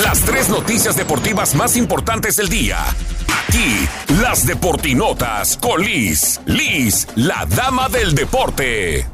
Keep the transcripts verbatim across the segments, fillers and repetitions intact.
Las tres noticias deportivas más importantes del día. Aquí, las Deportinotas con Liz. Liz, la dama del deporte.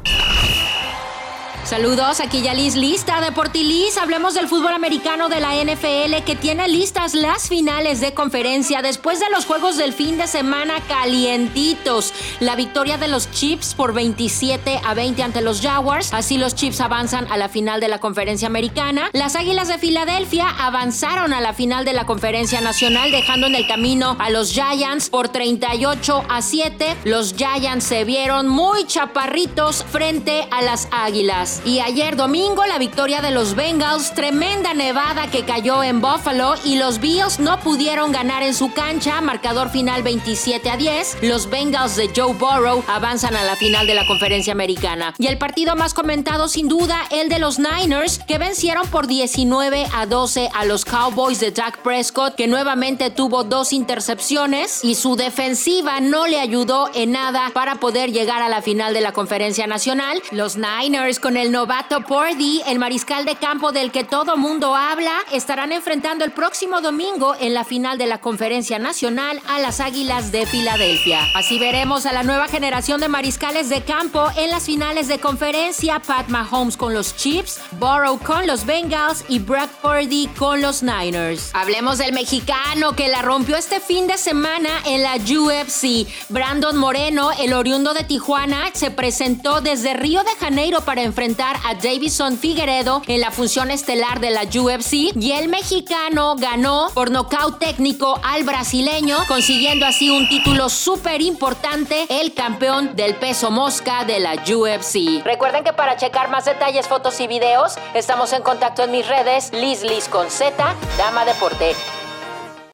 Saludos, aquí ya Liz, lista Deportilis. Hablemos del fútbol americano de la N F L, que tiene listas las finales de conferencia después de los juegos del fin de semana calientitos. La victoria de los Chiefs por veintisiete a veinte ante los Jaguars. Así los Chiefs avanzan a la final de la conferencia americana. Las Águilas de Filadelfia avanzaron a la final de la conferencia nacional, dejando en el camino a los Giants por treinta y ocho a siete. Los Giants se vieron muy chaparritos frente a las Águilas. Y ayer domingo la victoria de los Bengals, tremenda nevada que cayó en Buffalo y los Bills no pudieron ganar en su cancha, marcador final veintisiete a diez. Los Bengals de Joe Burrow avanzan a la final de la conferencia americana. Y el partido más comentado sin duda, el de los Niners, que vencieron por diecinueve a doce a los Cowboys de Dak Prescott, que nuevamente tuvo dos intercepciones y su defensiva no le ayudó en nada para poder llegar a la final de la conferencia nacional. Los Niners, con el novato Purdy, el mariscal de campo del que todo mundo habla, estarán enfrentando el próximo domingo en la final de la conferencia nacional a las Águilas de Filadelfia. Así veremos a la nueva generación de mariscales de campo en las finales de conferencia: Pat Mahomes con los Chiefs, Burrow con los Bengals y Brock Purdy con los Niners. Hablemos del mexicano que la rompió este fin de semana en la U F C. Brandon Moreno, el oriundo de Tijuana, se presentó desde Río de Janeiro para enfrentar a Davison Figueiredo en la función estelar de la U F C, y el mexicano ganó por nocaut técnico al brasileño, consiguiendo así un título súper importante, el campeón del peso mosca de la U F C. Recuerden que para checar más detalles, fotos y videos, estamos en contacto en mis redes, Liz Liz con Z, Dama Deporte.